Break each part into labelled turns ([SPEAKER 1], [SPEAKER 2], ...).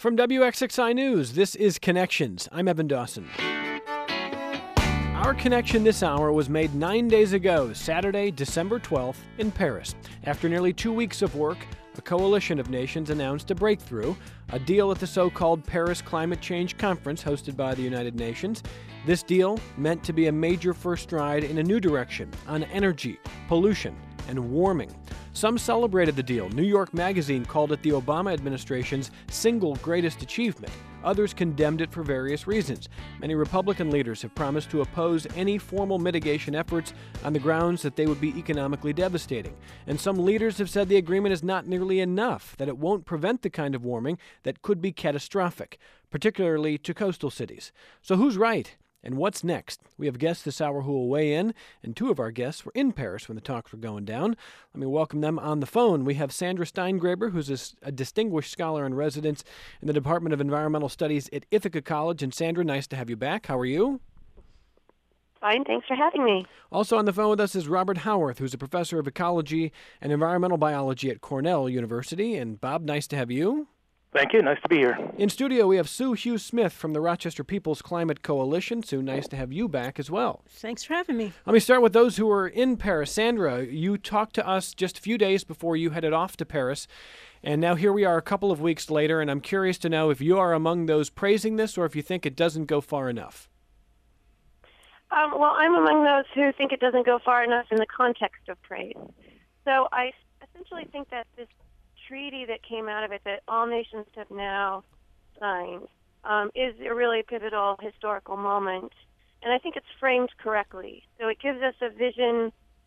[SPEAKER 1] From WXXI News, this is Connections. I'm Evan Dawson. Our connection this hour was made 9 days ago, Saturday, December 12th, in Paris. After nearly 2 weeks of work, a coalition of nations announced a breakthrough, a deal at the so-called Paris Climate Change Conference hosted by the United Nations. This deal meant to be a major first stride in a new direction on energy, pollution, and warming. Some celebrated the deal. New York Magazine called it the Obama administration's single greatest achievement. Others condemned it for various reasons. Many Republican leaders have promised to oppose any formal mitigation efforts on the grounds that they would be economically devastating. And some leaders have said the agreement is not nearly enough, that it won't prevent the kind of warming that could be catastrophic, particularly to coastal cities. So who's right? And what's next? We have guests this hour who will weigh in, and two of our guests were in Paris when the talks were going down. Let me welcome them on the phone. We have Sandra Steingraber, who's a distinguished scholar in residence in the Department of Environmental Studies at Ithaca College. And Sandra, nice to have you back. How are you?
[SPEAKER 2] Fine, thanks for having me.
[SPEAKER 1] Also on the phone with us is Robert Howarth, who's a professor of ecology and environmental biology at Cornell University. And Bob, nice to have you.
[SPEAKER 3] Thank you. Nice to be here.
[SPEAKER 1] In studio, we have Sue Hughes-Smith from the Rochester People's Climate Coalition. Sue, nice to have you back as well.
[SPEAKER 4] Thanks for having me.
[SPEAKER 1] Let me start with those who were in Paris. Sandra, you talked to us just a few days before you headed off to Paris, and now here we are a couple of weeks later, and I'm curious to know if you are among those praising this or if you think it doesn't go far enough.
[SPEAKER 2] Well, I'm among those who think it doesn't go far enough in the context of praise. So I essentially think that this treaty that came out of it that all nations have now signed is a really pivotal historical moment. And I think it's framed correctly. So it gives us a vision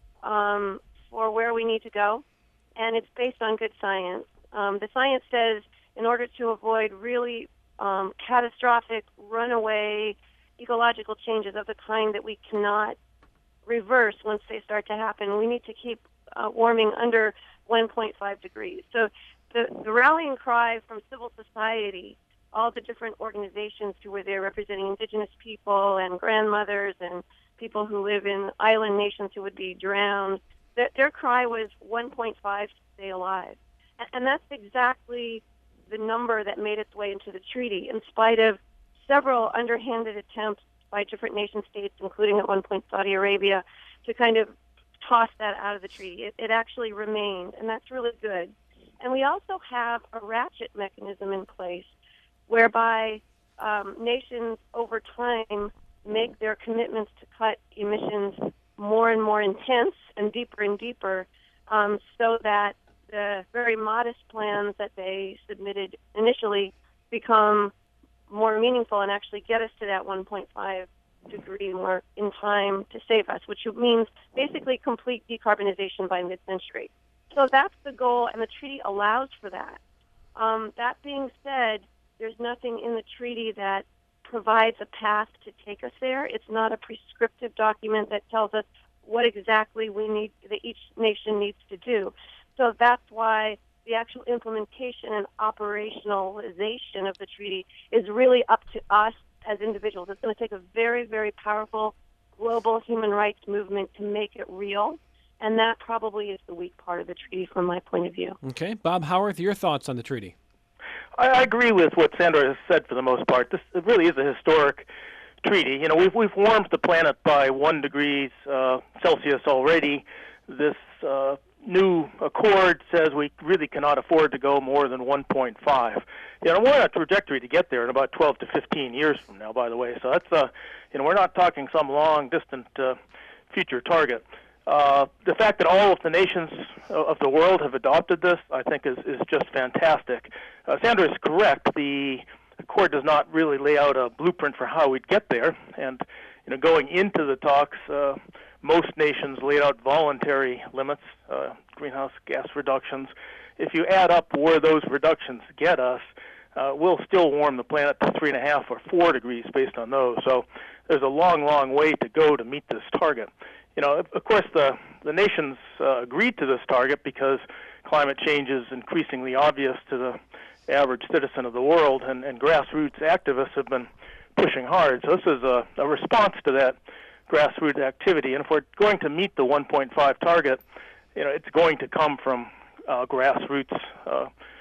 [SPEAKER 2] for where we need to go, and it's based on good science. The science says in order to avoid really catastrophic, runaway ecological changes of the kind that we cannot reverse once they start to happen, we need to keep warming under 1.5 degrees. So the rallying cry from civil society, all the different organizations who were there representing indigenous people and grandmothers and people who live in island nations who would be drowned, their cry was 1.5 to stay alive. And that's exactly the number that made its way into the treaty, in spite of several underhanded attempts by different nation states, including at one point Saudi Arabia, to kind of toss that out of the treaty. It actually remained, and that's really good. And we also have a ratchet mechanism in place whereby nations over time make their commitments to cut emissions more and more intense and deeper, so that the very modest plans that they submitted initially become more meaningful and actually get us to that 1.5 degree mark in time to save us, which means basically complete decarbonization by mid-century. So that's the goal, and the treaty allows for that. That being said, there's nothing in the treaty that provides a path to take us there. It's not a prescriptive document that tells us what exactly we need, that each nation needs to do. So that's why the actual implementation and operationalization of the treaty is really up to us as individuals. It's going to take a very, very powerful global human rights movement to make it real, and that probably is the weak part of the treaty from my point of view.
[SPEAKER 1] Okay. Bob Howarth, your thoughts on the treaty?
[SPEAKER 3] I agree with what Sandra has said for the most part. This really is a historic treaty. You know, we've warmed the planet by 1 degree Celsius already. This new accord says we really cannot afford to go more than 1.5. You know, we're on a trajectory to get there in about 12 to 15 years from now, by the way. So that's, we're not talking some long, distant future target. The fact that all of the nations of the world have adopted this, I think, is just fantastic. Sandra is correct. The accord does not really lay out a blueprint for how we'd get there. And, going into the talks, most nations laid out voluntary limits, greenhouse gas reductions. If you add up where those reductions get us, we'll still warm the planet to 3.5 or 4 degrees based on those. So there's a long, long way to go to meet this target. Of course, the nations agreed to this target because climate change is increasingly obvious to the average citizen of the world, and grassroots activists have been pushing hard. So this is a response to that grassroots activity. And if we're going to meet the 1.5 target, it's going to come from grassroots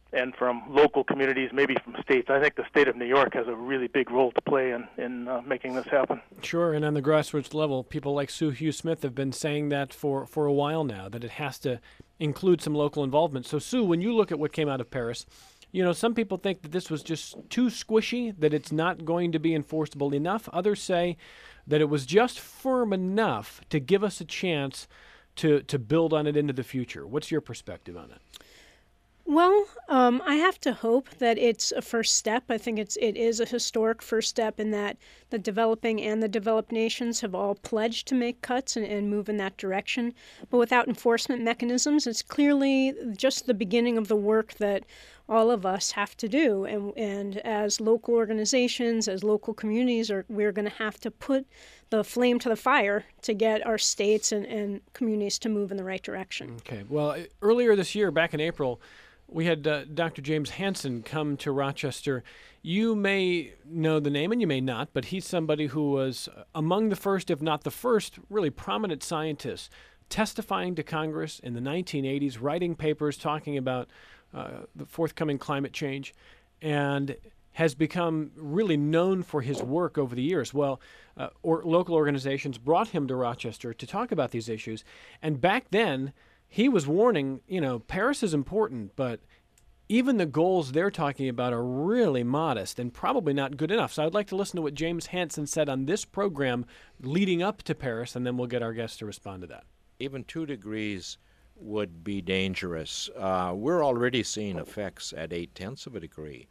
[SPEAKER 3] and from local communities, maybe from states. I think the state of New York has a really big role to play in making this happen.
[SPEAKER 1] Sure, and on the grassroots level, people like Sue Hughes Smith have been saying that for a while now, that it has to include some local involvement. So, Sue, when you look at what came out of Paris, some people think that this was just too squishy, that it's not going to be enforceable enough. Others say that it was just firm enough to give us a chance to build on it into the future. What's your perspective on it?
[SPEAKER 4] Well, I have to hope that it's a first step. I think it is a historic first step in that the developing and the developed nations have all pledged to make cuts and move in that direction. But without enforcement mechanisms, it's clearly just the beginning of the work that all of us have to do. And as local organizations, as local communities, we're going to have to put the flame to the fire to get our states and communities to move in the right direction.
[SPEAKER 1] Okay. Well, earlier this year, back in April, we had Dr. James Hansen come to Rochester. You may know the name and you may not, but he's somebody who was among the first, if not the first, really prominent scientists testifying to Congress in the 1980s, writing papers talking about the forthcoming climate change, and has become really known for his work over the years. Well, local organizations brought him to Rochester to talk about these issues, and back then, he was warning, Paris is important, but even the goals they're talking about are really modest and probably not good enough. So I'd like to listen to what James Hansen said on this program leading up to Paris, and then we'll get our guests to respond to that.
[SPEAKER 5] Even 2 degrees would be dangerous. We're already seeing effects at 0.8 of a degree.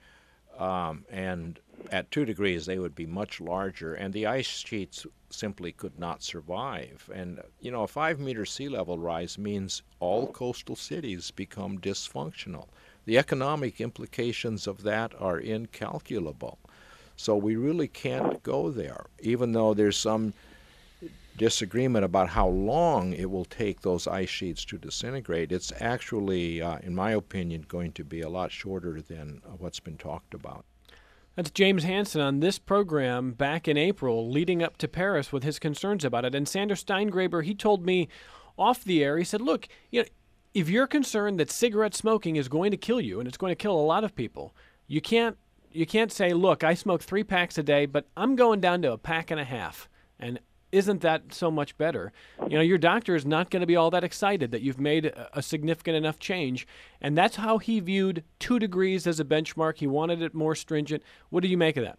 [SPEAKER 5] And at 2 degrees, they would be much larger, and the ice sheets simply could not survive. And, a 5-meter sea level rise means all coastal cities become dysfunctional. The economic implications of that are incalculable. So we really can't go there, even though there's some disagreement about how long it will take those ice sheets to disintegrate. It's actually, in my opinion, going to be a lot shorter than what's been talked about.
[SPEAKER 1] That's James Hansen on this program back in April, leading up to Paris with his concerns about it. And Sander Steingraber, he told me off the air, he said, look, if you're concerned that cigarette smoking is going to kill you, and it's going to kill a lot of people, you can't say, look, I smoke 3 packs a day, but I'm going down to 1.5 packs. And isn't that so much better? Your doctor is not going to be all that excited that you've made a significant enough change. And that's how he viewed 2 degrees as a benchmark. He wanted it more stringent. What do you make of that?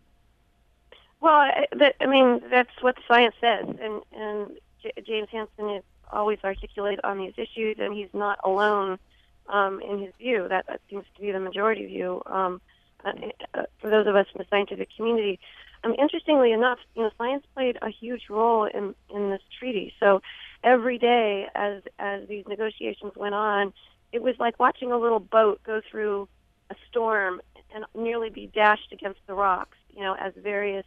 [SPEAKER 2] Well, that's what science says. And James Hansen is always articulate on these issues, and he's not alone in his view. That seems to be the majority view for those of us in the scientific community. Interestingly enough, science played a huge role in this treaty. So every day as these negotiations went on, it was like watching a little boat go through a storm and nearly be dashed against the rocks, as various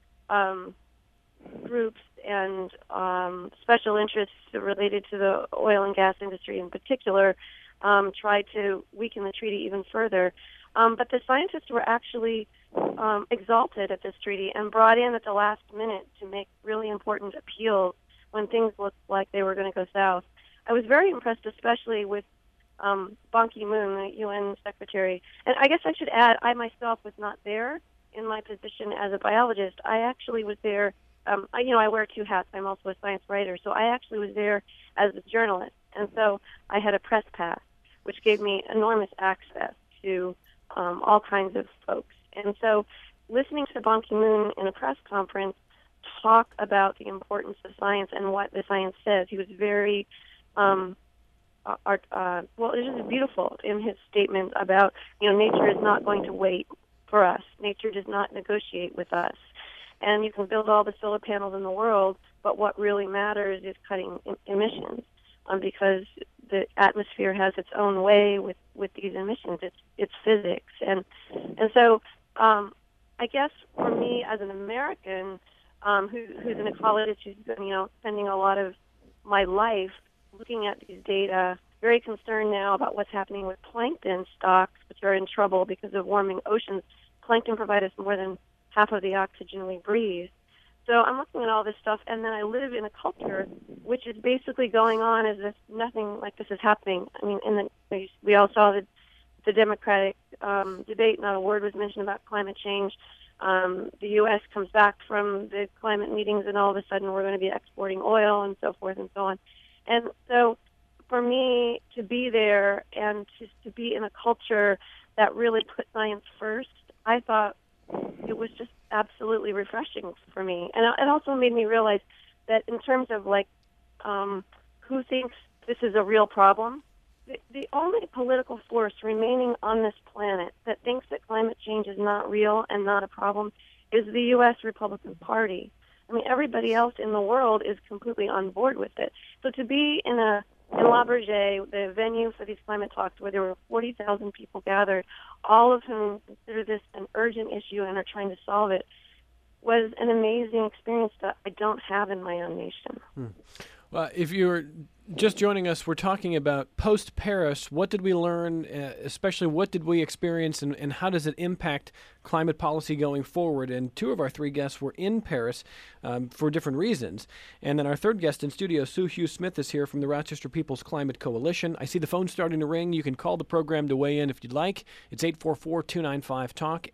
[SPEAKER 2] groups and special interests related to the oil and gas industry in particular tried to weaken the treaty even further. But the scientists were actually exalted at this treaty and brought in at the last minute to make really important appeals when things looked like they were going to go south. I was very impressed, especially with Ban Ki-moon, the UN secretary. And I guess I should add, I myself was not there in my position as a biologist. I actually was there. I wear 2 hats. I'm also a science writer. So I actually was there as a journalist. And so I had a press pass, which gave me enormous access to all kinds of folks. And so listening to Ban Ki-moon in a press conference talk about the importance of science and what the science says, he was very, it was just beautiful in his statement about, nature is not going to wait for us. Nature does not negotiate with us. And you can build all the solar panels in the world, but what really matters is cutting emissions because the atmosphere has its own way with these emissions. It's physics. And so I guess for me as an American who's an ecologist who's been, spending a lot of my life looking at these data, very concerned now about what's happening with plankton stocks, which are in trouble because of warming oceans. Plankton provide us more than half of the oxygen we breathe. So I'm looking at all this stuff, and then I live in a culture which is basically going on as if nothing like this is happening. We all saw the the Democratic debate, not a word was mentioned about climate change. The U.S. comes back from the climate meetings, and all of a sudden we're going to be exporting oil and so forth and so on. And so for me to be there and to be in a culture that really put science first, I thought it was just absolutely refreshing for me. And it also made me realize that in terms of who thinks this is a real problem, the only political force remaining on this planet that thinks that climate change is not real and not a problem is the U.S. Republican Party. I mean, everybody else in the world is completely on board with it. So to be in La Berger, the venue for these climate talks, where there were 40,000 people gathered, all of whom consider this an urgent issue and are trying to solve it, was an amazing experience that I don't have in my own nation.
[SPEAKER 1] Well, if you're just joining us, we're talking about post-Paris. What did we learn, especially what did we experience, and how does it impact climate policy going forward? And two of our three guests were in Paris for different reasons. And then our third guest in studio, Sue Hughes-Smith, is here from the Rochester People's Climate Coalition. I see the phone starting to ring. You can call the program to weigh in if you'd like. It's 844-295-TALK,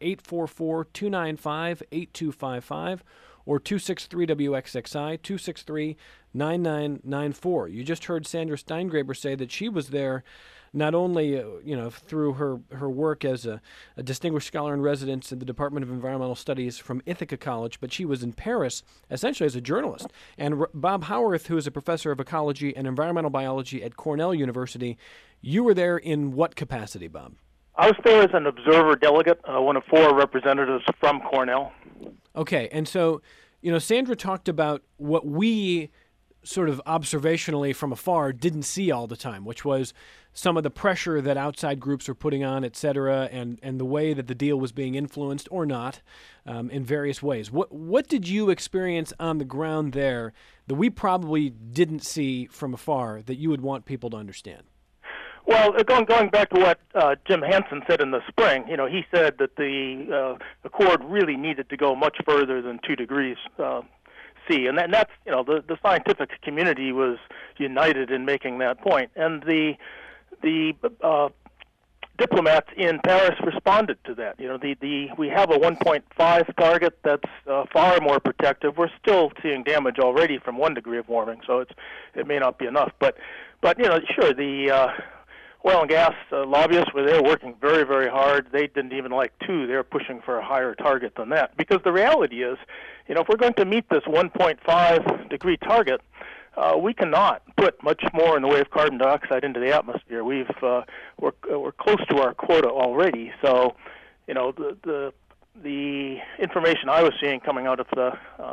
[SPEAKER 1] 844-295-8255. Or 263-WXXI, 263-9994. You just heard Sandra Steingraber say that she was there not only through her work as a distinguished scholar in residence in the Department of Environmental Studies from Ithaca College, but she was in Paris essentially as a journalist. And Bob Howarth, who is a professor of ecology and environmental biology at Cornell University, you were there in what capacity, Bob?
[SPEAKER 3] I was there as an observer delegate, one of four representatives from Cornell.
[SPEAKER 1] Okay, and so, Sandra talked about what we sort of observationally from afar didn't see all the time, which was some of the pressure that outside groups were putting on, et cetera, and the way that the deal was being influenced or not in various ways. What did you experience on the ground there that we probably didn't see from afar that you would want people to understand?
[SPEAKER 3] Well, going back to what Jim Hansen said in the spring, he said that the Accord really needed to go much further than 2 degrees C, and that's the scientific community was united in making that point, and the diplomats in Paris responded to that. We have a 1.5 target that's far more protective. We're still seeing damage already from 1 degree of warming, so it may not be enough, but sure the oil and gas lobbyists were there working very, very hard. They didn't even like 2. They were pushing for a higher target than that. Because the reality is, if we're going to meet this 1.5 degree target, we cannot put much more in the way of carbon dioxide into the atmosphere. We're close to our quota already. So, the information I was seeing coming out of the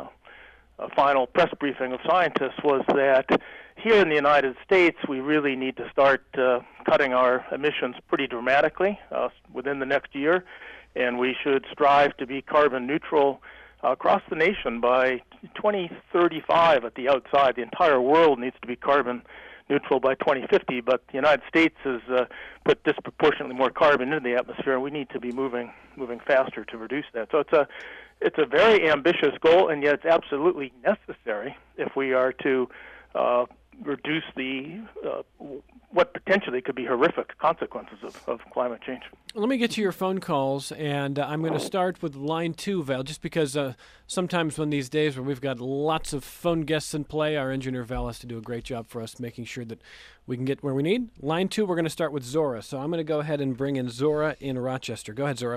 [SPEAKER 3] final press briefing of scientists was that here in the United States, we really need to start cutting our emissions pretty dramatically within the next year, and we should strive to be carbon neutral across the nation by 2035 at the outside. The entire world needs to be carbon neutral by 2050, but the United States has put disproportionately more carbon into the atmosphere, and we need to be moving faster to reduce that. So it's a very ambitious goal, and yet it's absolutely necessary if we are to reduce the what potentially could be horrific consequences of climate change.
[SPEAKER 1] Let me get to your phone calls, and I'm going to start with line 2, Val, just because sometimes when these days where we've got lots of phone guests in play, our engineer Val has to do a great job for us making sure that we can get where we need. Line 2, we're going to start with Zora. So I'm going to go ahead and bring in Zora in Rochester. Go ahead, Zora.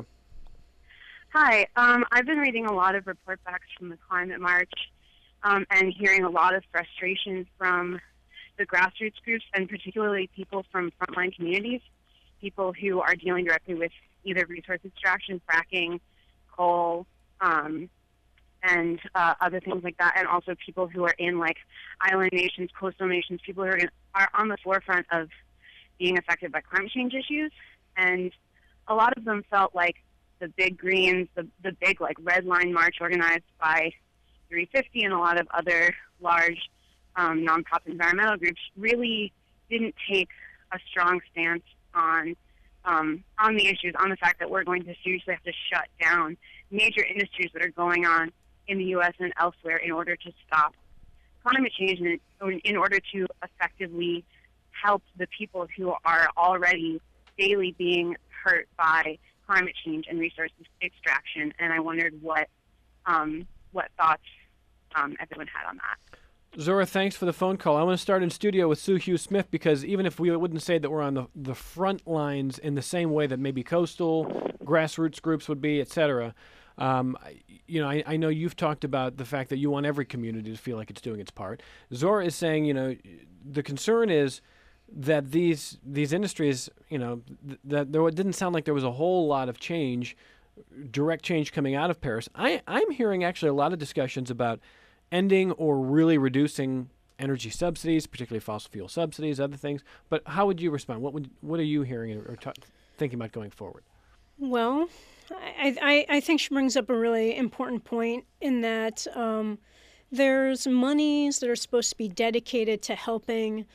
[SPEAKER 6] Hi. I've been reading a lot of report backs from the Climate March and hearing a lot of frustration from the grassroots groups, and particularly people from frontline communities, people who are dealing directly with either resource extraction, fracking, coal, and other things like that, and also people who are in island nations, coastal nations, people who are on the forefront of being affected by climate change issues. And a lot of them felt like the big greens, the big red line march organized by 350 and a lot of other large nonprofit environmental groups really didn't take a strong stance on the issues, on the fact that we're going to seriously have to shut down major industries that are going on in the U.S. and elsewhere in order to stop climate change and in order to effectively help the people who are already daily being hurt by climate change and resource extraction, and I wondered what thoughts everyone had on that.
[SPEAKER 1] Zora, thanks for the phone call. I want to start in studio with Sue Hughes Smith, because even if we wouldn't say that we're on the front lines in the same way that maybe coastal grassroots groups would be, et cetera, I know you've talked about the fact that you want every community to feel like it's doing its part. Zora is saying, the concern is that these industries, that there didn't sound like there was a whole lot of change, direct change coming out of Paris. I'm hearing actually a lot of discussions about ending or really reducing energy subsidies, particularly fossil fuel subsidies, other things. But how would you respond? What are you hearing or thinking about going forward?
[SPEAKER 4] Well, I think she brings up a really important point in that there's monies that are supposed to be dedicated to helping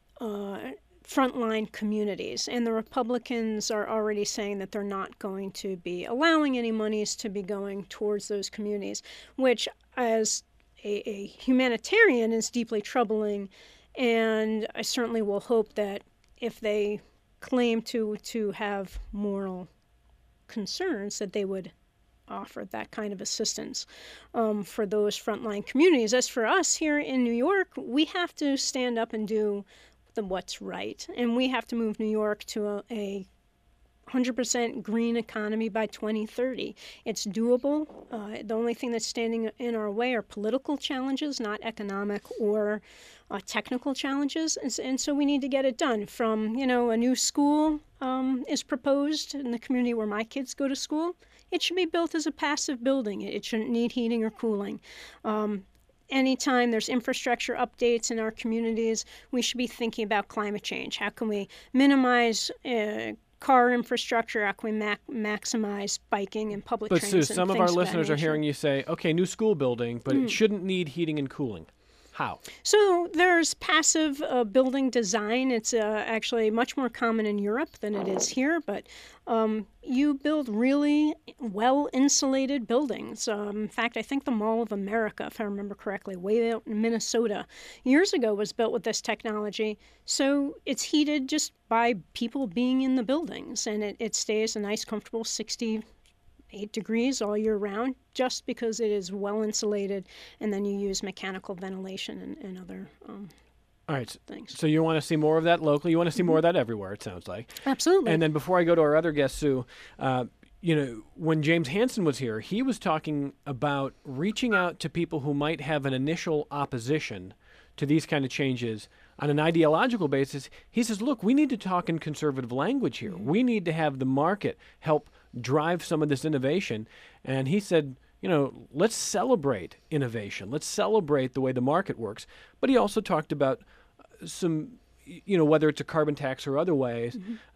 [SPEAKER 4] frontline communities, and the Republicans are already saying that they're not going to be allowing any monies to be going towards those communities, which, as a humanitarian, is deeply troubling. And I certainly will hope that if they claim to have moral concerns, that they would offer that kind of assistance for those frontline communities. As for us here in New York, we have to stand up and do what's right, and we have to move New York to a 100% green economy by 2030. It's doable. The only thing that's standing in our way are political challenges, not economic or technical challenges. And so we need to get it done. From, a new school is proposed in the community where my kids go to school. It should be built as a passive building. It shouldn't need heating or cooling. Anytime there's infrastructure updates in our communities, we should be thinking about climate change. How can we minimize car infrastructure? How can we maximize biking and public transit?
[SPEAKER 1] But Sue, some of our listeners are hearing you say, okay, new school building, but it shouldn't need heating and cooling. How?
[SPEAKER 4] So there's passive building design. It's actually much more common in Europe than it is here, but you build really well-insulated buildings. In fact, I think the Mall of America, if I remember correctly, way out in Minnesota, years ago was built with this technology. So it's heated just by people being in the buildings, and it stays a nice, comfortable 68 degrees all year round, just because it is well insulated, and then you use mechanical ventilation and other
[SPEAKER 1] all right,
[SPEAKER 4] things.
[SPEAKER 1] So you want to see more of that locally? You want to see more of that everywhere, it sounds like.
[SPEAKER 4] Absolutely.
[SPEAKER 1] And then before I go to our other guest, Sue, when James Hansen was here, he was talking about reaching out to people who might have an initial opposition to these kind of changes on an ideological basis. He says, look, we need to talk in conservative language here. We need to have the market help drive some of this innovation. And he said, let's celebrate innovation. Let's celebrate the way the market works. But he also talked about some, whether it's a carbon tax or other ways,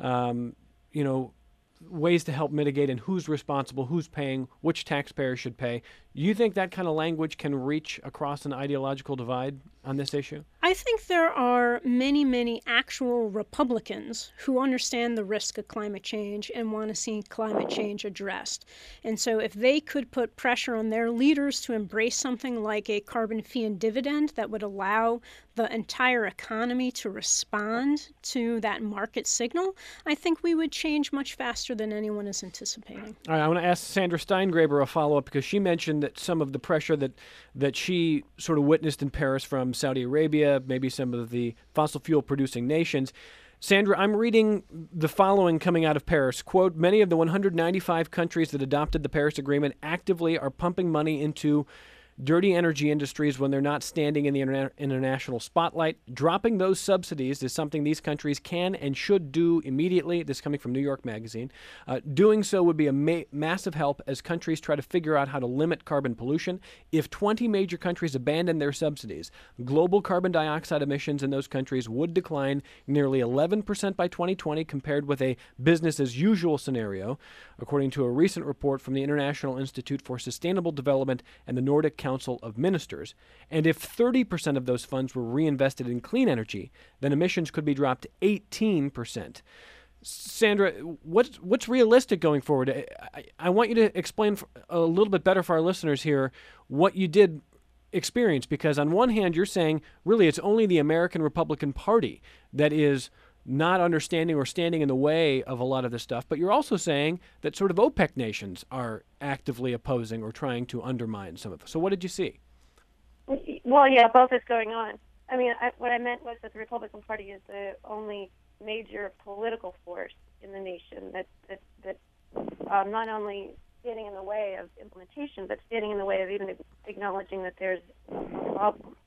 [SPEAKER 1] ways to help mitigate and who's responsible, who's paying, which taxpayers should pay. You think that kind of language can reach across an ideological divide on this issue?
[SPEAKER 4] I think there are many, many actual Republicans who understand the risk of climate change and want to see climate change addressed. And so if they could put pressure on their leaders to embrace something like a carbon fee and dividend that would allow the entire economy to respond to that market signal, I think we would change much faster than anyone is anticipating.
[SPEAKER 1] All right, I want to ask Sandra Steingraber a follow-up, because she mentioned that some of the pressure that she sort of witnessed in Paris from Saudi Arabia, maybe some of the fossil fuel producing nations. Sandra, I'm reading the following coming out of Paris. Quote, many of the 195 countries that adopted the Paris Agreement actively are pumping money into dirty energy industries when they're not standing in the international spotlight. Dropping those subsidies is something these countries can and should do immediately. This is coming from New York Magazine. Doing so would be a massive help as countries try to figure out how to limit carbon pollution. If 20 major countries abandon their subsidies, global carbon dioxide emissions in those countries would decline nearly 11% by 2020 compared with a business-as-usual scenario, according to a recent report from the International Institute for Sustainable Development and the Nordic Council of Ministers. And if 30% of those funds were reinvested in clean energy, then emissions could be dropped 18%. Sandra, what's realistic going forward? I want you to explain a little bit better for our listeners here what you did experience, because on one hand you're saying really it's only the American Republican Party that is not understanding or standing in the way of a lot of this stuff, but you're also saying that sort of OPEC nations are actively opposing or trying to undermine some of it. So what did you see?
[SPEAKER 2] Well, yeah, both is going on. I mean, what I meant was that the Republican Party is the only major political force in the nation that not only standing in the way of implementation, but standing in the way of even acknowledging that there's a problem.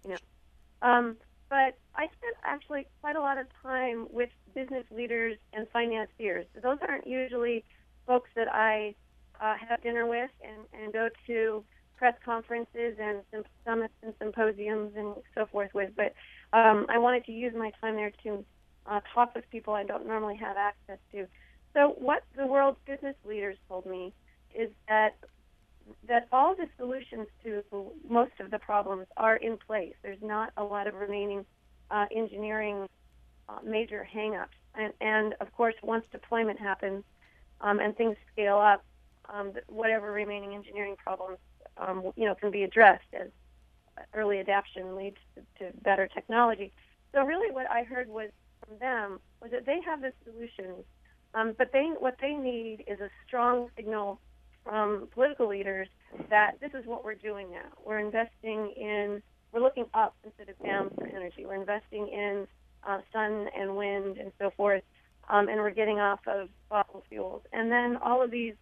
[SPEAKER 2] But I spent actually quite a lot of time with business leaders and financiers. Those aren't usually folks that I have dinner with and go to press conferences and summits and symposiums and so forth with. But I wanted to use my time there to talk with people I don't normally have access to. So what the world's business leaders told me is that all the solutions to most of the problems are in place. There's not a lot of remaining engineering major hang-ups. And of course, once deployment happens and things scale up, whatever remaining engineering problems can be addressed as early adaptation leads to better technology. So really what I heard was from them was that they have the solutions, but what they need is a strong signal from political leaders that this is what we're doing now. We're looking up instead of down for energy. We're investing in sun and wind and so forth, and we're getting off of fossil fuels. And then all of these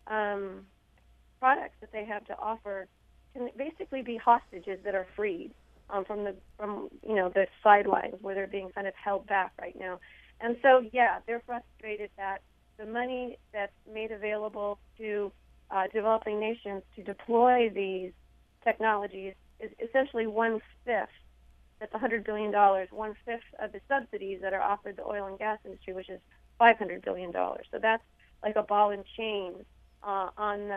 [SPEAKER 2] products that they have to offer can basically be hostages that are freed from the sidelines where they're being kind of held back right now. And so, yeah, they're frustrated that the money that's made available to developing nations to deploy these technologies is essentially 1/5. That's $100 billion, 1/5 of the subsidies that are offered the oil and gas industry, which is $500 billion. So that's like a ball and chain on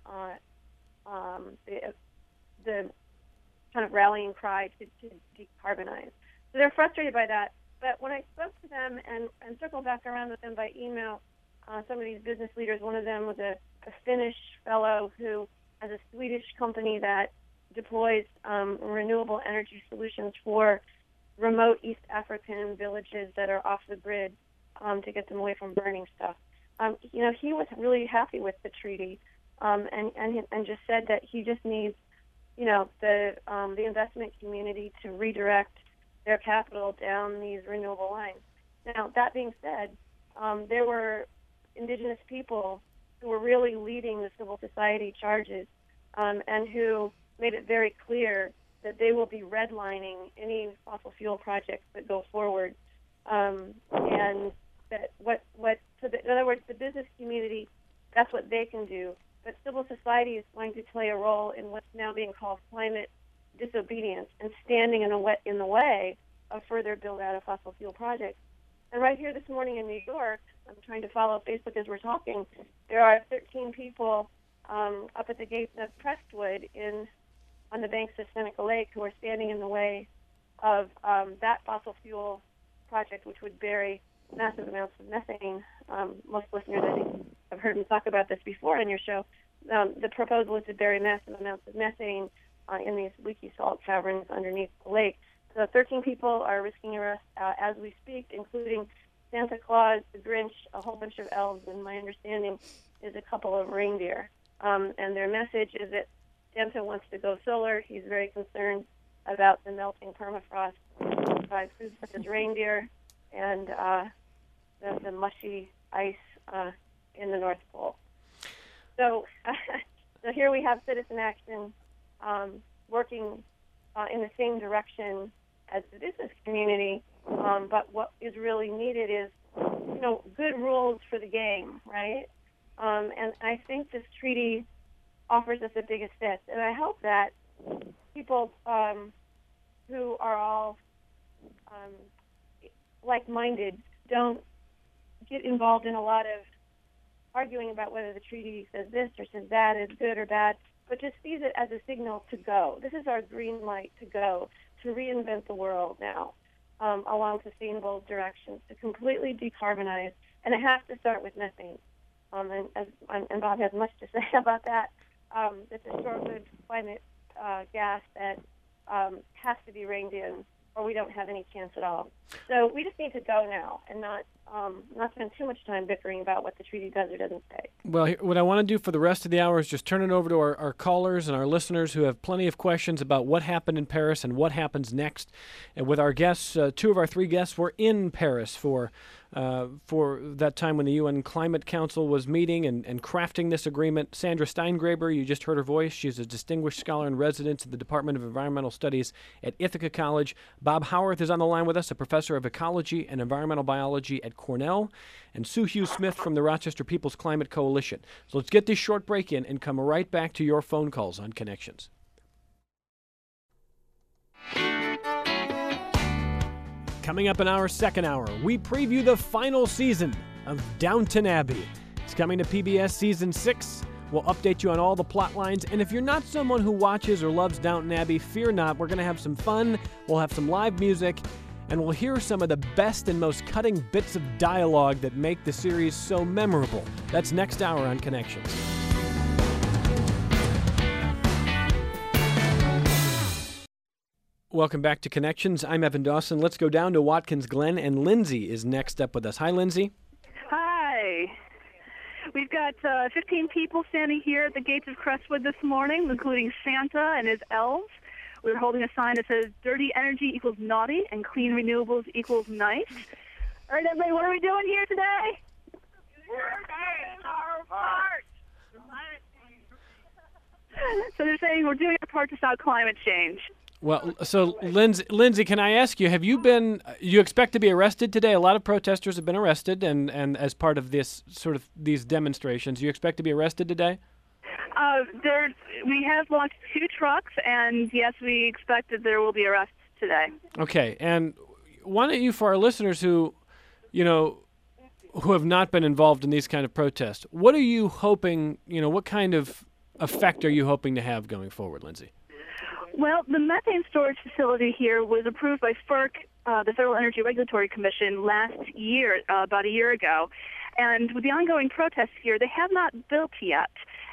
[SPEAKER 2] the kind of rallying cry to decarbonize. So they're frustrated by that. But when I spoke to them and circled back around with them by email, some of these business leaders, one of them was a Finnish fellow who has a Swedish company that deploys renewable energy solutions for remote East African villages that are off the grid to get them away from burning stuff. He was really happy with the treaty and just said that he just needs, the investment community to redirect their capital down these renewable lines. Now, that being said, there were indigenous people who were really leading the civil society charges and who made it very clear that they will be redlining any fossil fuel projects that go forward. And that in other words, the business community, that's what they can do. But civil society is going to play a role in what's now being called climate disobedience and standing in the way of further build out of fossil fuel projects. And right here this morning in New York, I'm trying to follow Facebook as we're talking, there are 13 people up at the gates of Crestwood on the banks of Seneca Lake who are standing in the way of that fossil fuel project, which would bury massive amounts of methane. Most listeners, I think, have heard me talk about this before on your show. The proposal is to bury massive amounts of methane in these leaky salt caverns underneath the lake. So 13 people are risking arrest as we speak, including Santa Claus, the Grinch, a whole bunch of elves, and my understanding is a couple of reindeer. And their message is that Santa wants to go solar. He's very concerned about the melting permafrost by foods such as reindeer and the mushy ice in the North Pole. So here we have Citizen Action working in the same direction as the business community, but what is really needed is, good rules for the game, right? And I think this treaty offers us the biggest fit, and I hope that people who are all like-minded don't get involved in a lot of arguing about whether the treaty says this or says that is good or bad, but just sees it as a signal to go. This is our green light to go, to reinvent the world now along sustainable directions, to completely decarbonize, and it has to start with methane. And Bob has much to say about that. It's a short-lived climate gas that has to be reined in, or we don't have any chance at all. So we just need to go now and not spend too much time bickering about what the treaty does or doesn't say.
[SPEAKER 1] Well, what I want to do for the rest of the hour is just turn it over to our callers and our listeners who have plenty of questions about what happened in Paris and what happens next. And with our guests, 2 of our 3 guests were in Paris for that time when the UN Climate Council was meeting and crafting this agreement. Sandra Steingraber, you just heard her voice. She's a distinguished scholar in residence at the Department of Environmental Studies at Ithaca College. Bob Howarth is on the line with us, a professor of ecology and environmental biology at Cornell. And Sue Hughes-Smith from the Rochester People's Climate Coalition. So let's get this short break in and come right back to your phone calls on Connections. Coming up in our second hour, we preview the final season of Downton Abbey. It's coming to PBS Season 6. We'll update you on all the plot lines. And if you're not someone who watches or loves Downton Abbey, fear not. We're going to have some fun. We'll have some live music. And we'll hear some of the best and most cutting bits of dialogue that make the series so memorable. That's next hour on Connections. Welcome back to Connections. I'm Evan Dawson. Let's go down to Watkins Glen, and Lindsay is next up with us. Hi, Lindsay.
[SPEAKER 7] Hi. We've got 15 people standing here at the gates of Crestwood this morning, including Santa and his elves. We're holding a sign that says, dirty energy equals naughty and clean renewables equals nice. All right, everybody, what are we doing here today? So they're saying we're doing our part to stop climate change.
[SPEAKER 1] Well, so Lindsay, can I ask you, you expect to be arrested today? A lot of protesters have been arrested, and as part of these demonstrations, you expect to be arrested today?
[SPEAKER 7] We have launched 2 trucks, and yes, we expect that there will be arrests today.
[SPEAKER 1] Okay, and why don't you, for our listeners who have not been involved in these kind of protests, what are you hoping, what kind of effect are you hoping to have going forward, Lindsay?
[SPEAKER 7] Well, the methane storage facility here was approved by FERC, the Federal Energy Regulatory Commission, last year, about a year ago. And with the ongoing protests here, they have not built yet.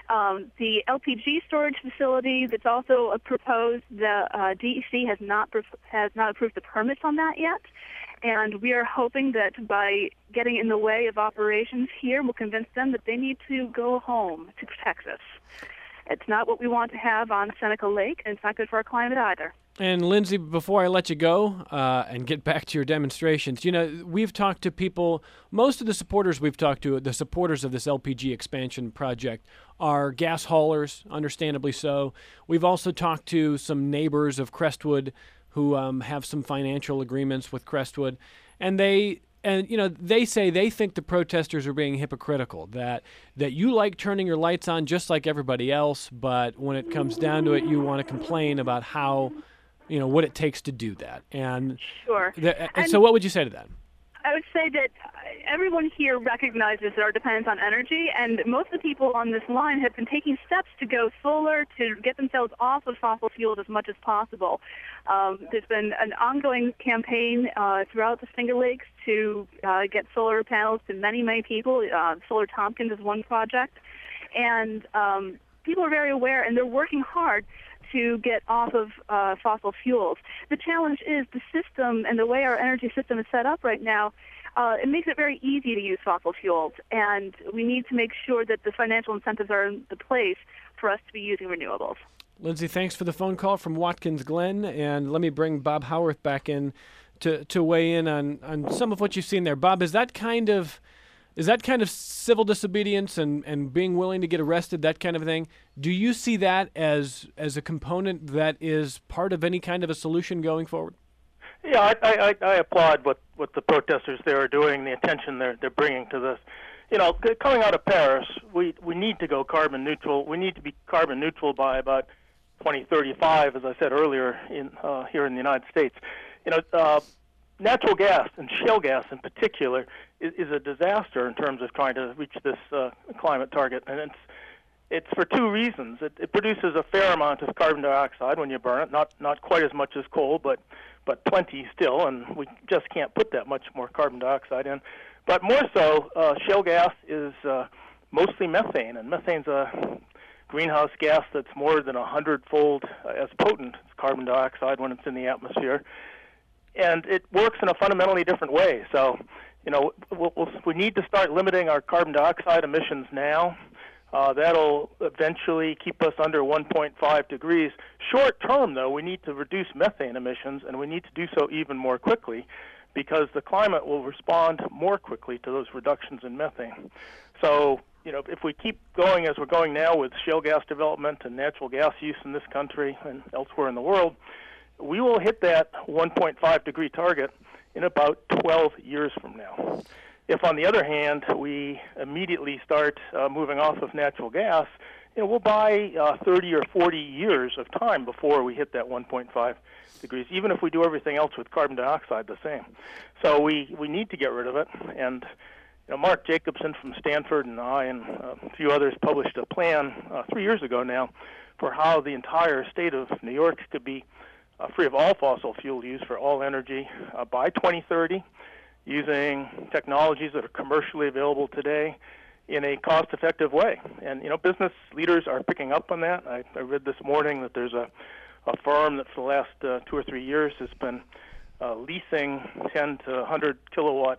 [SPEAKER 7] The LPG storage facility that's also proposed, the DEC has not approved the permits on that yet. And we are hoping that by getting in the way of operations here, we'll convince them that they need to go home to Texas. It's not what we want to have on Seneca Lake, and it's not good for our climate either.
[SPEAKER 1] And Lindsay, before I let you go and get back to your demonstrations, we've talked to people, most of the supporters we've talked to, the supporters of this LPG expansion project, are gas haulers, understandably so. We've also talked to some neighbors of Crestwood who have some financial agreements with Crestwood, and they say they think the protesters are being hypocritical, that you like turning your lights on just like everybody else, but when it comes down to it, you want to complain about how, what it takes to do that. And
[SPEAKER 7] sure.
[SPEAKER 1] So what would you say to that?
[SPEAKER 7] I would say that everyone here recognizes our dependence on energy, and most of the people on this line have been taking steps to go solar, to get themselves off of fossil fuels as much as possible. There's been an ongoing campaign throughout the Finger Lakes to get solar panels to many, many people. Solar Tompkins is one project. And people are very aware, and they're working hard to get off of fossil fuels. The challenge is the system and the way our energy system is set up right now. It makes it very easy to use fossil fuels, and we need to make sure that the financial incentives are in the place for us to be using renewables.
[SPEAKER 1] Lindsay, thanks for the phone call from Watkins Glen, and let me bring Bob Howarth back in to weigh in on some of what you've seen there. Bob, is that kind of civil disobedience and being willing to get arrested, that kind of thing, do you see that as a component that is part of any kind of a solution going forward?
[SPEAKER 3] Yeah, I applaud what the protesters there are doing, the attention they're bringing to this. Coming out of Paris, we need to go carbon neutral. We need to be carbon neutral by about 2035, as I said earlier, here in the United States. Natural gas and shale gas in particular is a disaster in terms of trying to reach this climate target, and it's for 2 reasons. It produces a fair amount of carbon dioxide when you burn it, not quite as much as coal, but plenty still, and we just can't put that much more carbon dioxide in. But more so, shale gas is mostly methane, and methane's a greenhouse gas that's more than 100-fold as potent as carbon dioxide when it's in the atmosphere. and it works in a fundamentally different way. So, we need to start limiting our carbon dioxide emissions now. That'll eventually keep us under 1.5 degrees. Short term, though, we need to reduce methane emissions, and we need to do so even more quickly because the climate will respond more quickly to those reductions in methane. So, if we keep going as we're going now with shale gas development and natural gas use in this country and elsewhere in the world, we will hit that 1.5 degree target in about 12 years from now. If, on the other hand, we immediately start moving off of natural gas, we'll buy 30 or 40 years of time before we hit that 1.5 degrees, even if we do everything else with carbon dioxide the same. So we need to get rid of it. And Mark Jacobson from Stanford and I and a few others published a plan 3 years ago now for how the entire state of New York could be free of all fossil fuel use for all energy by 2030, using technologies that are commercially available today in a cost-effective way. And, business leaders are picking up on that. I read this morning that there's a firm that for the last 2 or 3 years has been leasing 10 to 100 kilowatt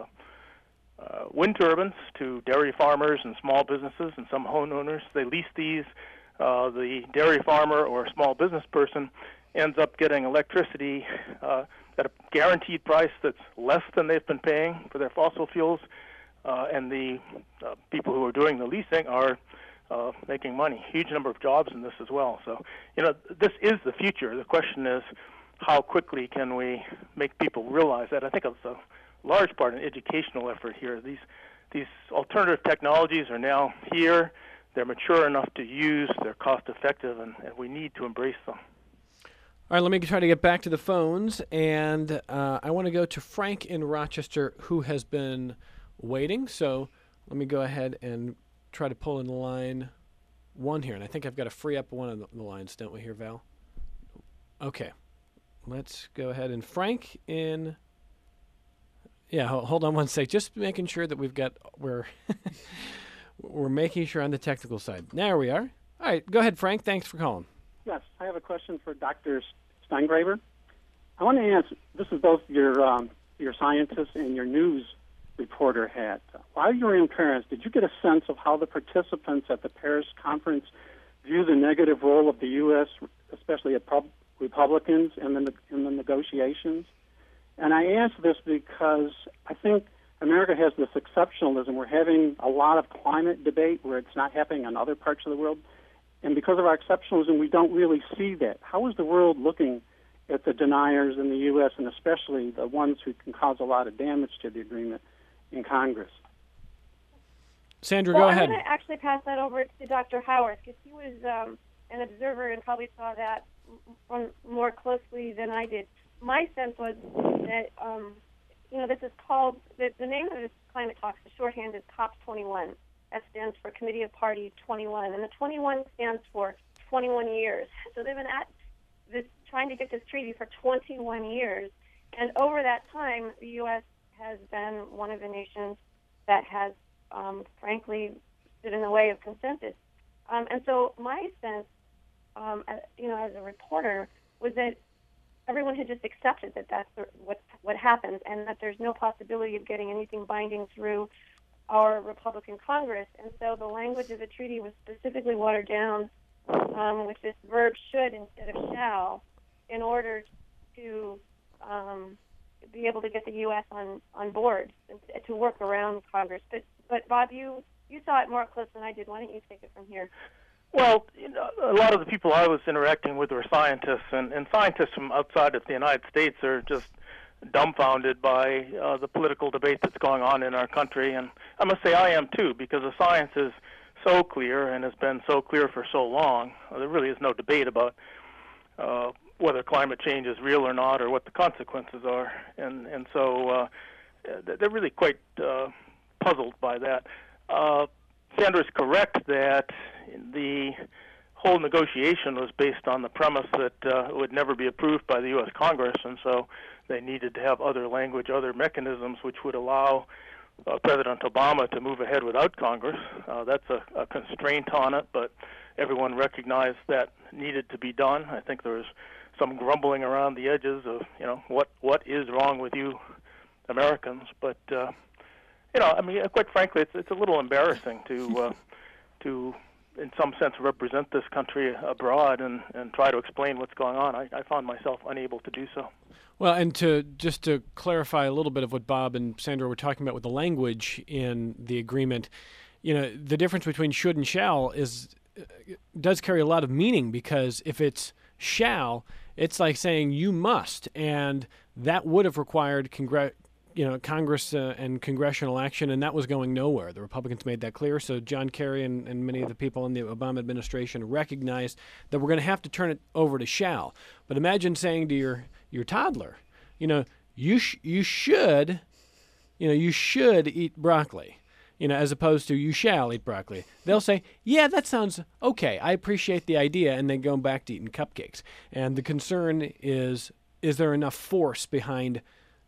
[SPEAKER 3] wind turbines to dairy farmers and small businesses and some homeowners. They lease these. The dairy farmer or small business person ends up getting electricity at a guaranteed price that's less than they've been paying for their fossil fuels, and the people who are doing the leasing are making money. Huge number of jobs in this as well. So, this is the future. The question is, how quickly can we make people realize that? I think it's a large part an educational effort here. These alternative technologies are now here. They're mature enough to use. They're cost-effective, and we need to embrace them.
[SPEAKER 1] All right, let me try to get back to the phones, and I want to go to Frank in Rochester, who has been waiting. So let me go ahead and try to pull in line one here, and I think I've got to free up one of the lines, don't we here, Val? Okay, let's go ahead. And Frank in, hold on one sec, just making sure that we're making sure on the technical side. There we are. All right, go ahead, Frank. Thanks for calling.
[SPEAKER 8] Yes, I have a question for Dr. Steingraber. I want to ask, this is both your scientist and your news reporter hat. While you were in Paris, did you get a sense of how the participants at the Paris conference view the negative role of the U.S., especially Republicans, in the negotiations? And I ask this because I think America has this exceptionalism. We're having a lot of climate debate where it's not happening in other parts of the world. And because of our exceptionalism, we don't really see that. How is the world looking at the deniers in the U.S., and especially the ones who can cause a lot of damage to the agreement in Congress?
[SPEAKER 1] Sandra, go ahead.
[SPEAKER 2] I'm going to actually pass that over to Dr. Howard, because he was an observer and probably saw that more closely than I did. My sense was that, this is called, the name of this climate talks, the shorthand is COP21. That stands for Committee of Party 21, and the 21 stands for 21 years. So they've been at this, trying to get this treaty for 21 years, and over that time, the U.S. has been one of the nations that has, frankly, stood in the way of consensus. And so my sense, as a reporter, was that everyone had just accepted that that's what happens, and that there's no possibility of getting anything binding through our Republican Congress. And so the language of the treaty was specifically watered down with this verb should instead of shall, in order to be able to get the U.S. on board to work around Congress. But Bob, you saw it more close than I did. Why don't you take it from here?
[SPEAKER 3] Well, a lot of the people I was interacting with were scientists, and scientists from outside of the United States are just dumbfounded by the political debate that's going on in our country. And I must say I am too, because the science is so clear and has been so clear for so long. There really is no debate about whether climate change is real or not, or what the consequences are. And so they're really quite puzzled by that. Sandra is correct that the whole negotiation was based on the premise that it would never be approved by the U.S. Congress, and so they needed to have other language, other mechanisms which would allow President Obama to move ahead without Congress. That's a constraint on it, but everyone recognized that needed to be done. I think there was some grumbling around the edges of, what is wrong with you Americans? But quite frankly, it's a little embarrassing to in some sense represent this country abroad and try to explain what's going on. I found myself unable to do so.
[SPEAKER 1] Well, and just to clarify a little bit of what Bob and Sandra were talking about with the language in the agreement, the difference between should and shall does carry a lot of meaning, because if it's shall, it's like saying you must, and that would have required Congress and congressional action, and that was going nowhere. The Republicans made that clear, so John Kerry and many of the people in the Obama administration recognized that we're going to have to turn it over to shall. But imagine saying to your toddler, you should eat broccoli, as opposed to you shall eat broccoli. They'll say, yeah, that sounds okay. I appreciate the idea, and then go back to eating cupcakes. And the concern is there enough force behind,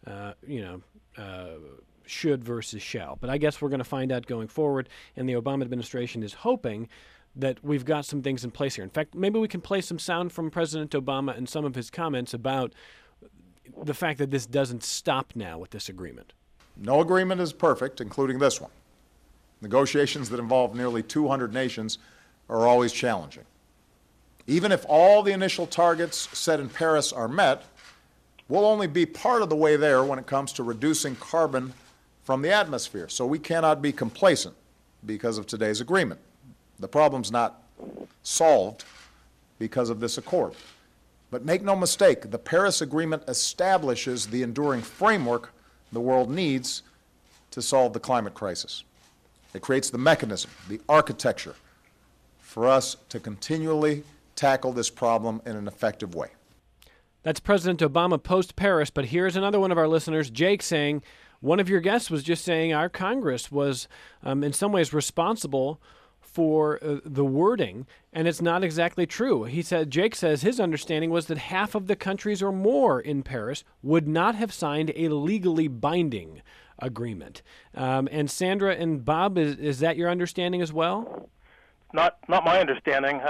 [SPEAKER 1] should versus shall? But I guess we're going to find out going forward, and the Obama administration is hoping that we've got some things in place here. In fact, maybe we can play some sound from President Obama and some of his comments about the fact that this doesn't stop now with this agreement.
[SPEAKER 9] No agreement is perfect, including this one. Negotiations that involve nearly 200 nations are always challenging. Even if all the initial targets set in Paris are met, we'll only be part of the way there when it comes to reducing carbon from the atmosphere. So we cannot be complacent because of today's agreement. The problem's not solved because of this accord. But make no mistake, the Paris Agreement establishes the enduring framework the world needs to solve the climate crisis. It creates the mechanism, the architecture, for us to continually tackle this problem in an effective way.
[SPEAKER 1] That's President Obama post-Paris, but here's another one of our listeners, Jake, saying, one of your guests was just saying our Congress was in some ways responsible for the wording, and it's not exactly true. Jake says his understanding was that half of the countries or more in Paris would not have signed a legally binding agreement. And Sandra and Bob, is that your understanding as well?
[SPEAKER 3] Not my understanding.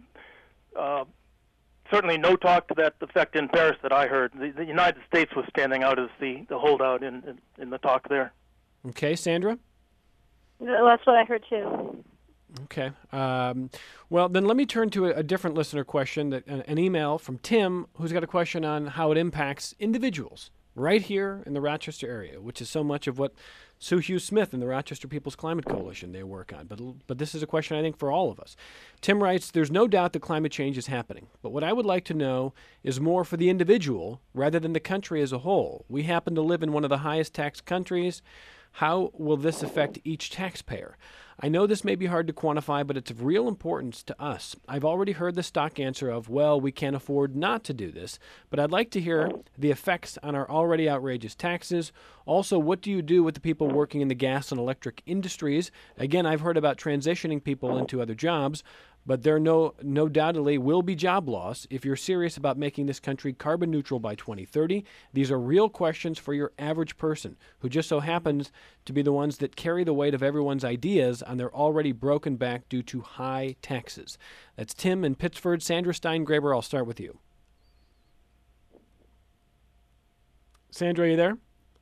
[SPEAKER 3] Certainly no talk to that effect in Paris that I heard. The United States was standing out as the holdout in the talk there.
[SPEAKER 1] Okay, Sandra?
[SPEAKER 2] That's what I heard too.
[SPEAKER 1] Okay. Well, then let me turn to a different listener question, an email from Tim, who's got a question on how it impacts individuals right here in the Rochester area, which is so much of what Sue Hughes Smith and the Rochester People's Climate Coalition, they work on. But this is a question, I think, for all of us. Tim writes, there's no doubt that climate change is happening. But what I would like to know is more for the individual rather than the country as a whole. We happen to live in one of the highest taxed countries. How will this affect each taxpayer? I know this may be hard to quantify, but it's of real importance to us. I've already heard the stock answer of, well, we can't afford not to do this, but I'd like to hear the effects on our already outrageous taxes. Also, what do you do with the people working in the gas and electric industries? Again, I've heard about transitioning people into other jobs, but there no doubtedly will be job loss if you're serious about making this country carbon neutral by 2030. These are real questions for your average person who just so happens to be the ones that carry the weight of everyone's ideas on their already broken back due to high taxes. That's Tim in Pittsford. Sandra Steingraber, I'll start with you. Sandra, are you there?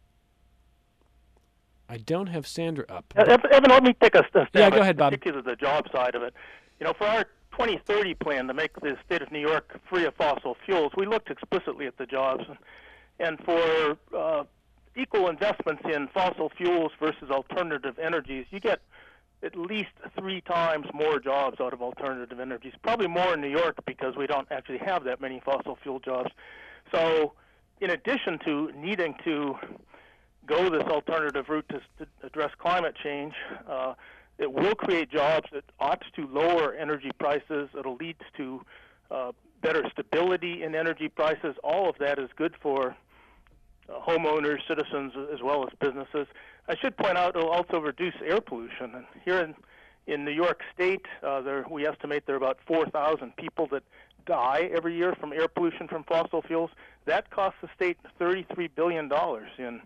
[SPEAKER 1] I don't have Sandra up.
[SPEAKER 3] Evan, let me take a step.
[SPEAKER 1] Yeah, go ahead, Bob.
[SPEAKER 3] Particularly the job side of it. For our 2030 plan to make the state of New York free of fossil fuels, we looked explicitly at the jobs. And for equal investments in fossil fuels versus alternative energies, you get at least 3 times more jobs out of alternative energies, probably more in New York because we don't actually have that many fossil fuel jobs. So in addition to needing to go this alternative route to address climate change, it will create jobs that ought to lower energy prices. It'll lead to better stability in energy prices. All of that is good for homeowners, citizens, as well as businesses. I should point out it'll also reduce air pollution. And here in New York State, we estimate there are about 4,000 people that die every year from air pollution from fossil fuels. That costs the state $33 billion in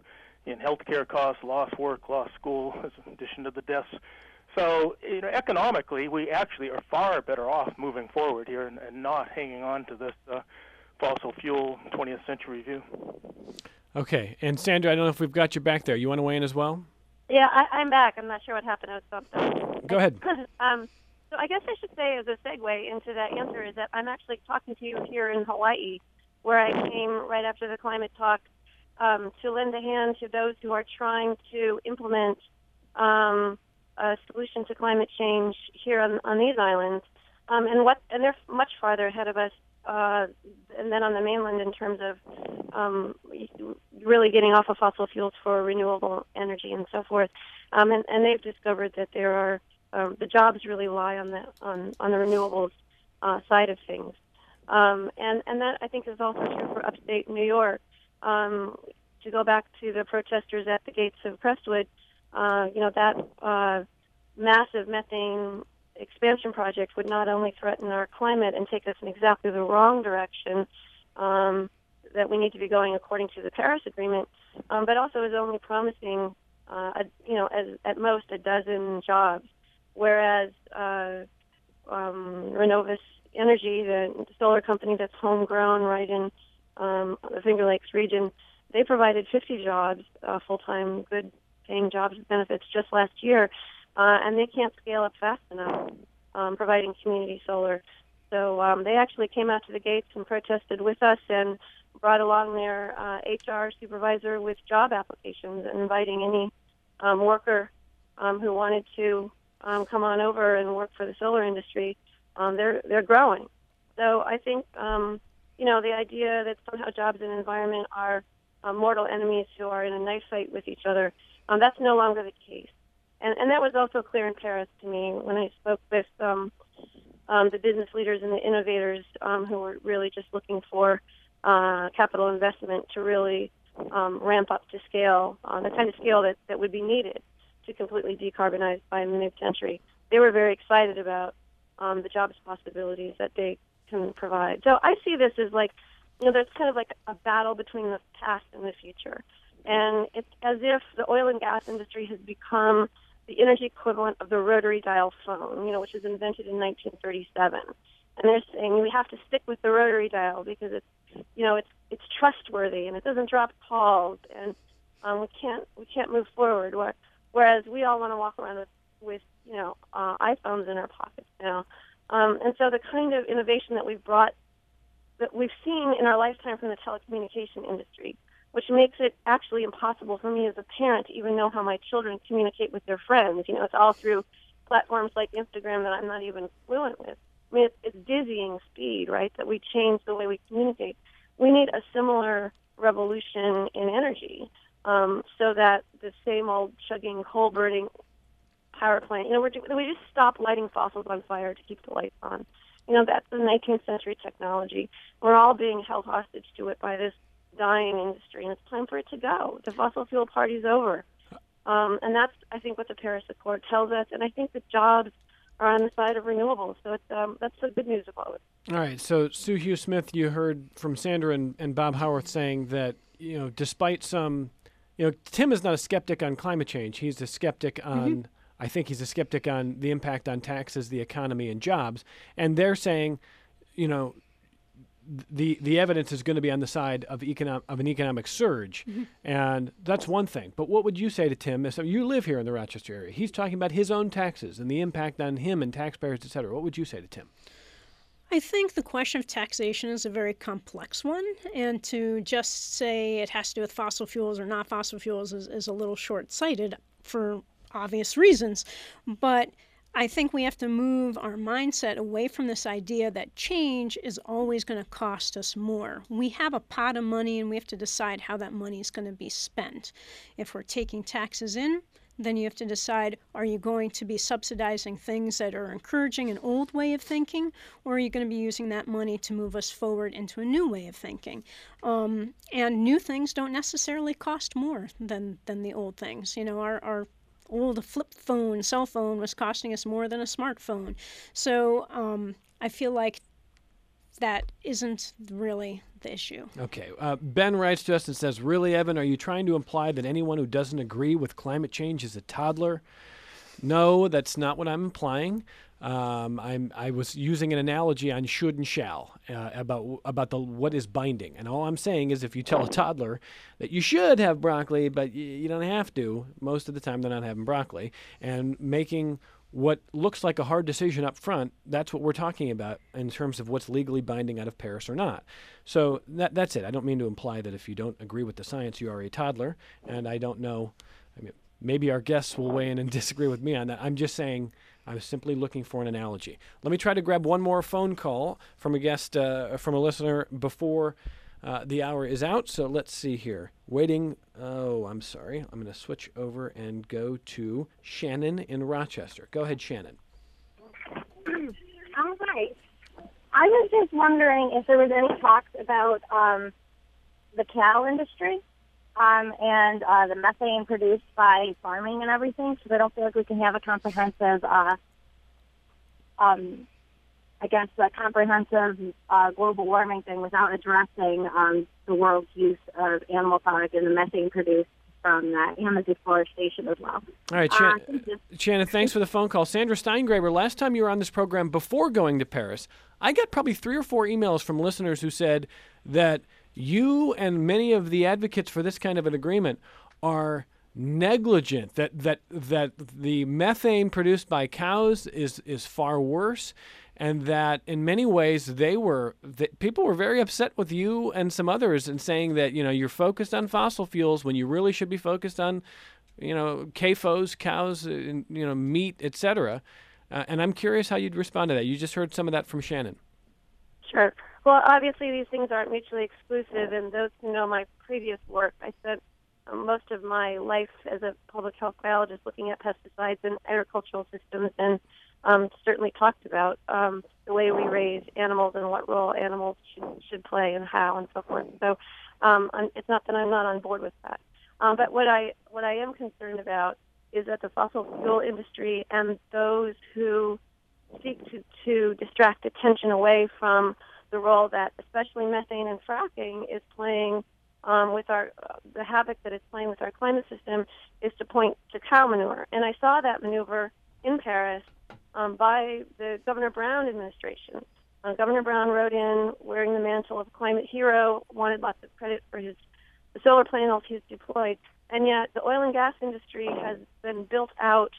[SPEAKER 3] in healthcare costs, lost work, lost school, in addition to the deaths. So, economically, we actually are far better off moving forward here and not hanging on to this fossil fuel 20th century view.
[SPEAKER 1] Okay, and Sandra, I don't know if we've got you back there. You want to weigh in as well?
[SPEAKER 2] Yeah, I'm back. I'm not sure what happened. I was bumped.
[SPEAKER 1] Go ahead.
[SPEAKER 2] So I guess I should say as a segue into that answer is that I'm actually talking to you here in Hawaii, where I came right after the climate talk to lend a hand to those who are trying to implement a solution to climate change here on these islands. And they're much farther ahead of us and then on the mainland in terms of really getting off of fossil fuels for renewable energy and so forth. And they've discovered that there are the jobs really lie on the renewables side of things. And that I think is also true for upstate New York. To go back to the protesters at the gates of Crestwood, that massive methane expansion project would not only threaten our climate and take us in exactly the wrong direction that we need to be going according to the Paris Agreement, but also is only promising, at most a dozen jobs. Whereas Renovus Energy, the solar company that's homegrown right in the Finger Lakes region, they provided 50 jobs, full-time, good-paying jobs with benefits just last year, and they can't scale up fast enough providing community solar. So they actually came out to the gates and protested with us and brought along their HR supervisor with job applications and inviting any worker who wanted to come on over and work for the solar industry. They're growing. So I think, the idea that somehow jobs and environment are mortal enemies who are in a knife fight with each other, that's no longer the case. And that was also clear in Paris to me when I spoke with the business leaders and the innovators who were really just looking for capital investment to really ramp up to scale, the kind of scale that would be needed to completely decarbonize by the mid-century. They were very excited about the jobs possibilities that they can provide. So I see this as like, there's kind of like a battle between the past and the future. And it's as if the oil and gas industry has become the energy equivalent of the rotary dial phone, which was invented in 1937. And they're saying we have to stick with the rotary dial because it's trustworthy and it doesn't drop calls, and we can't move forward. Whereas we all want to walk around with iPhones in our pockets now. And so the kind of innovation that we've seen in our lifetime from the telecommunication industry, which makes it actually impossible for me as a parent to even know how my children communicate with their friends. It's all through platforms like Instagram that I'm not even fluent with. I mean, it's dizzying speed, right, that we change the way we communicate. We need a similar revolution in energy so that the same old chugging, coal-burning power plant, we just stop lighting fossils on fire to keep the lights on. That's the 19th century technology. We're all being held hostage to it by this dying industry, and it's time for it to go. The fossil fuel party's over. And that's, I think, what the Paris Accord tells us, and I think the jobs are on the side of renewables. So that's the good news about it.
[SPEAKER 1] All right. So, Sue Hughes-Smith, you heard from Sandra and Bob Howarth saying that, despite some, Tim is not a skeptic on climate change. He's a skeptic on, I think he's a skeptic on the impact on taxes, the economy, and jobs. And they're saying, the evidence is going to be on the side of an economic surge, and that's one thing. But what would you say to Tim? So you live here in the Rochester area. He's talking about his own taxes and the impact on him and taxpayers, et cetera. What would you say to Tim?
[SPEAKER 4] I think the question of taxation is a very complex one, and to just say it has to do with fossil fuels or not fossil fuels is a little short-sighted for obvious reasons. But I think we have to move our mindset away from this idea that change is always going to cost us more. We have a pot of money, and we have to decide how that money is going to be spent. If we're taking taxes in, then you have to decide, are you going to be subsidizing things that are encouraging an old way of thinking, or are you going to be using that money to move us forward into a new way of thinking? And new things don't necessarily cost more than the old things. Our old flip phone, cell phone was costing us more than a smartphone. So I feel like that isn't really the issue.
[SPEAKER 1] Okay. Ben writes to us and says, really, Evan, are you trying to imply that anyone who doesn't agree with climate change is a toddler? No, that's not what I'm implying. I was using an analogy on should and shall about what is binding, and all I'm saying is if you tell a toddler that you should have broccoli, but you don't have to, most of the time they're not having broccoli, and making what looks like a hard decision up front, that's what we're talking about in terms of what's legally binding out of Paris or not. So that's it. I don't mean to imply that if you don't agree with the science, you are a toddler, and I don't know. I mean, maybe our guests will weigh in and disagree with me on that. I'm just saying I was simply looking for an analogy. Let me try to grab one more phone call from a guest, from a listener before the hour is out. So let's see here. Waiting. Oh, I'm sorry. I'm going to switch over and go to Shannon in Rochester. Go ahead, Shannon.
[SPEAKER 10] All right. I was just wondering if there was any talks about the cow industry. And the methane produced by farming and everything, because I don't feel like we can have a comprehensive, global warming thing without addressing the world's use of animal product and the methane produced from Amazon deforestation as well.
[SPEAKER 1] All right, Shannon, thanks for the phone call. Sandra Steingraber, last time you were on this program before going to Paris, I got probably 3 or 4 emails from listeners who said that you and many of the advocates for this kind of an agreement are negligent, that the methane produced by cows is far worse, and that in many ways people were very upset with you and some others and saying that, you're focused on fossil fuels when you really should be focused on, CAFOs, cows, meat, etc. And I'm curious how you'd respond to that. You just heard some of that from Shannon.
[SPEAKER 2] Sure. Well, obviously these things aren't mutually exclusive, and those who know my previous work, I spent most of my life as a public health biologist looking at pesticides and agricultural systems, and certainly talked about the way we raise animals and what role animals should play and how and so forth. So it's not that I'm not on board with that. But what I am concerned about is that the fossil fuel industry and those who seek to distract attention away from the role that especially methane and fracking is playing with the havoc that it's playing with our climate system is to point to cow manure. And I saw that maneuver in Paris by the Governor Brown administration. Governor Brown wrote in wearing the mantle of climate hero, wanted lots of credit for the solar panels he's deployed, and yet the oil and gas industry has been built out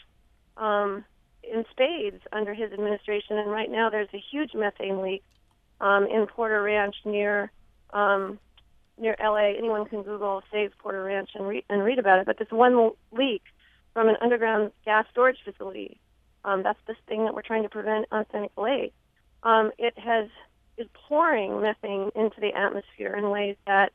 [SPEAKER 2] in spades under his administration, and right now there's a huge methane leak in Porter Ranch near LA. Anyone can Google Save Porter Ranch and read about it. But this one leak from an underground gas storage facility, that's this thing that we're trying to prevent on Seneca Lake. It is pouring methane into the atmosphere in ways that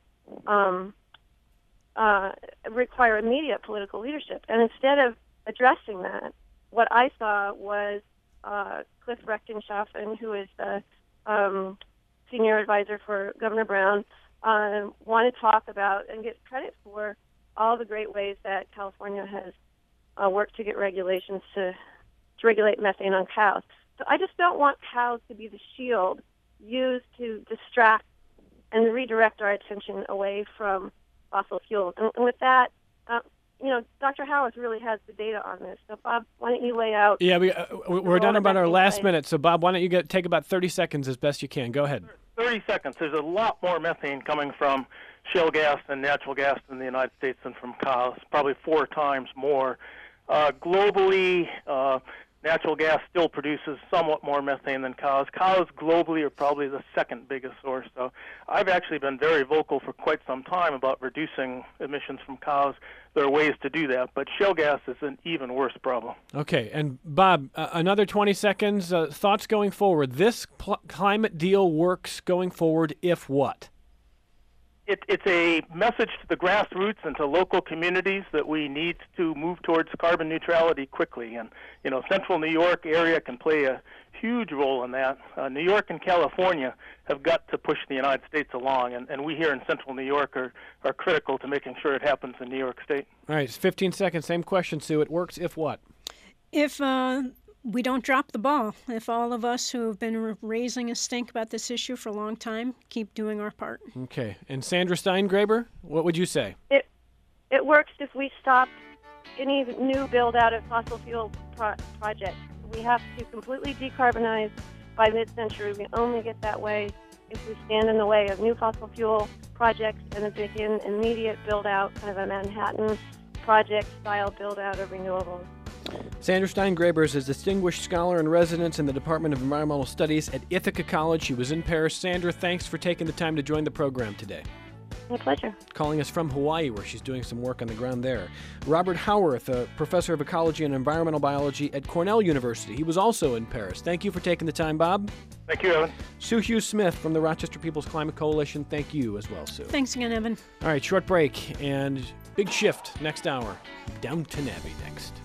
[SPEAKER 2] require immediate political leadership. And instead of addressing that, what I saw was Cliff Rechtenschaffen, who is the senior advisor for Governor Brown, want to talk about and get credit for all the great ways that California has worked to get regulations to regulate methane on cows. So I just don't want cows to be the shield used to distract and redirect our attention away from fossil fuels. And with that, Dr. Howarth really has the data on this. So, Bob, why don't you lay out?
[SPEAKER 1] Yeah, we're done about our last minute. So, Bob, why don't you take about 30 seconds as best you can. Go ahead.
[SPEAKER 3] 30 seconds. There's a lot more methane coming from shale gas and natural gas in the United States than from cows, probably 4 times more. Globally, natural gas still produces somewhat more methane than cows. Cows globally are probably the second biggest source. So I've actually been very vocal for quite some time about reducing emissions from cows. There are ways to do that, but shale gas is an even worse problem.
[SPEAKER 1] Okay, and Bob, another 20 seconds. Thoughts going forward. This climate deal works going forward if what?
[SPEAKER 3] It's a message to the grassroots and to local communities that we need to move towards carbon neutrality quickly. And, Central New York area can play a huge role in that. New York and California have got to push the United States along, and we here in Central New York are critical to making sure it happens in New York State.
[SPEAKER 1] All right, 15 seconds. Same question, Sue. It works if what?
[SPEAKER 4] If we don't drop the ball. If all of us who have been raising a stink about this issue for a long time keep doing our part.
[SPEAKER 1] Okay. And Sandra Steingraber, what would you say?
[SPEAKER 2] It works if we stop any new build-out of fossil fuel projects. We have to completely decarbonize by mid-century. We only get that way if we stand in the way of new fossil fuel projects and begin immediate build-out, kind of a Manhattan project-style build-out of renewables.
[SPEAKER 1] Sandra Steingraber is a distinguished scholar in residence in the Department of Environmental Studies at Ithaca College. She was in Paris. Sandra, thanks for taking the time to join the program today.
[SPEAKER 2] My pleasure.
[SPEAKER 1] Calling us from Hawaii, where she's doing some work on the ground there. Robert Howarth, a professor of ecology and environmental biology at Cornell University. He was also in Paris. Thank you for taking the time, Bob.
[SPEAKER 3] Thank you, Evan.
[SPEAKER 1] Sue Hughes Smith from the Rochester People's Climate Coalition. Thank you as well, Sue.
[SPEAKER 4] Thanks again, Evan.
[SPEAKER 1] All right, short break and big shift next hour. Downton Abbey next.